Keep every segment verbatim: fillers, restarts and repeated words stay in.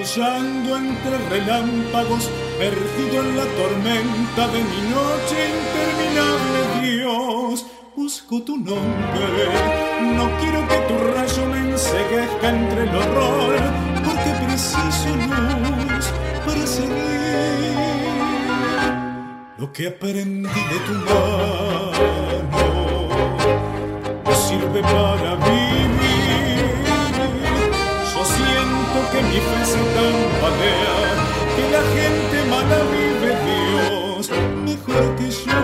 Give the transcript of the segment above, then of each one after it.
brillando entre relámpagos, perdido en la tormenta de mi noche interminable. Dios, busco tu nombre, no quiero que tu rayo me enceguezca entre el horror, porque preciso luz para seguir lo que aprendí de tu mano. No sirve para vivir. Yo siento que mi fe se tambalea, que la gente mala vive. Dios, mejor que yo.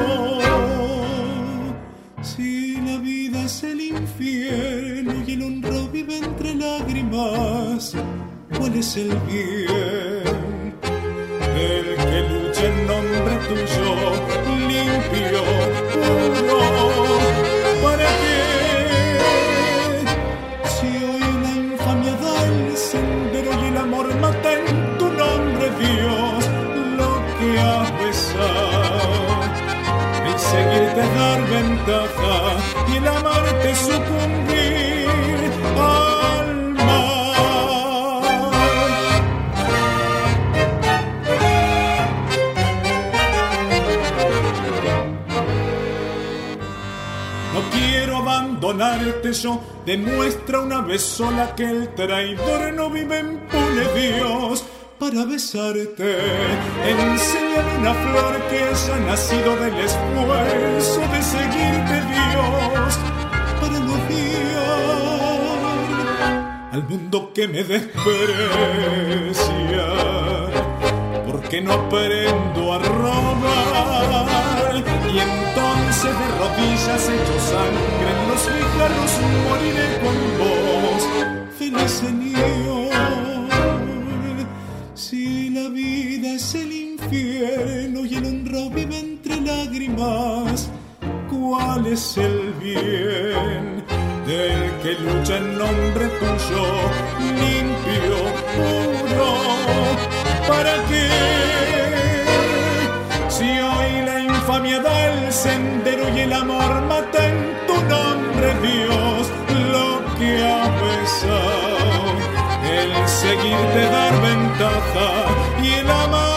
Si la vida es el infierno y el honro vive entre lágrimas, ¿cuál es el bien? El que lucha en nombre tuyo, limpio, puro. ¿Para qué? Si hoy la infamia da el sendero y el amor mata en tu nombre, Dios, lo que has besado. El seguirte es dar ventaja y el amarte sucumbir al mal. No quiero abandonarte yo, demuestra una vez sola que el traidor no vive impune. Dios, para besarte, enséñame una flor que haya nacido del esfuerzo de seguirte. Dios, para no odiar al mundo que me desprecia, porque no aprendo a robar, y entonces de rodillas hecho sangre en los guijarros moriré con vos, feliz Señor. Si la vida es el infierno y el honro vive entre lágrimas, ¿cuál es el bien del que lucha en nombre tuyo, limpio, puro? ¿Para qué? Si hoy la infamia da el sendero y el amor mata en tu nombre, Dios, lo que has besado, el seguirte dar ventaja y el amar